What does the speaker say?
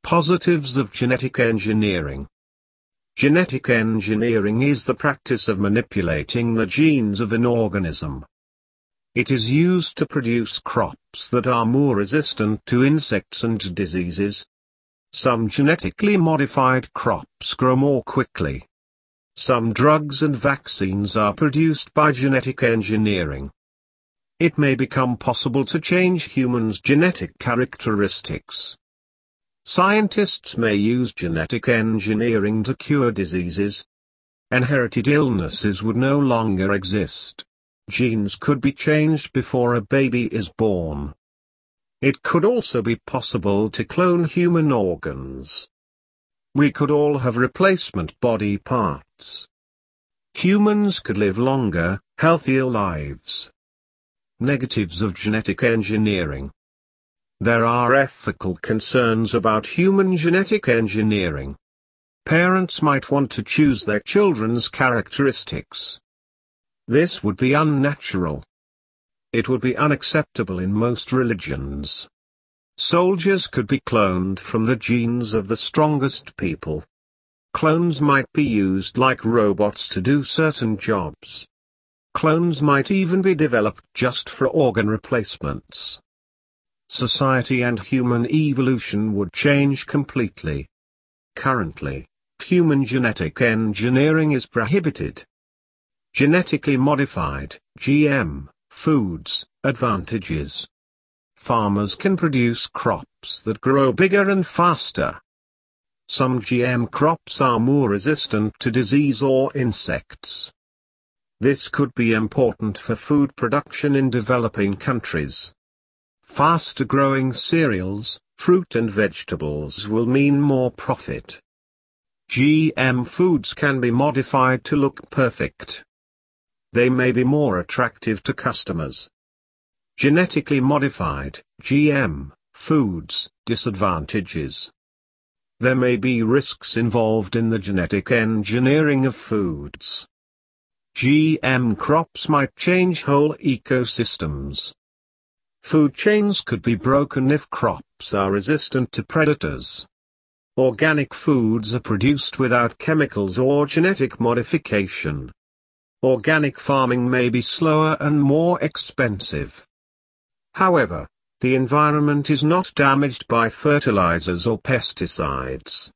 Positives of genetic engineering. Genetic engineering is the practice of manipulating the genes of an organism. It is used to produce crops that are more resistant to insects and diseases. Some genetically modified crops grow more quickly. Some drugs and vaccines are produced by genetic engineering. It may become possible to change humans' genetic characteristics. Scientists may use genetic engineering to cure diseases. Inherited illnesses would no longer exist. Genes could be changed before a baby is born. It could also be possible to clone human organs. We could all have replacement body parts. Humans could live longer, healthier lives. Negatives of genetic engineering. There are ethical concerns about human genetic engineering. Parents might want to choose their children's characteristics. This would be unnatural. It would be unacceptable in most religions. Soldiers could be cloned from the genes of the strongest people. Clones might be used like robots to do certain jobs. Clones might even be developed just for organ replacements. Society and human evolution would change completely. Currently, human genetic engineering is prohibited. Genetically modified, GM, foods, advantages. Farmers can produce crops that grow bigger and faster. Some GM crops are more resistant to disease or insects. This could be important for food production in developing countries. Faster growing cereals, fruit and vegetables will mean more profit. GM foods can be modified to look perfect. They may be more attractive to customers. Genetically modified, GM, foods, disadvantages. There may be risks involved in the genetic engineering of foods. GM crops might change whole ecosystems. Food chains could be broken if crops are resistant to predators. Organic foods are produced without chemicals or genetic modification. Organic farming may be slower and more expensive. However, the environment is not damaged by fertilizers or pesticides.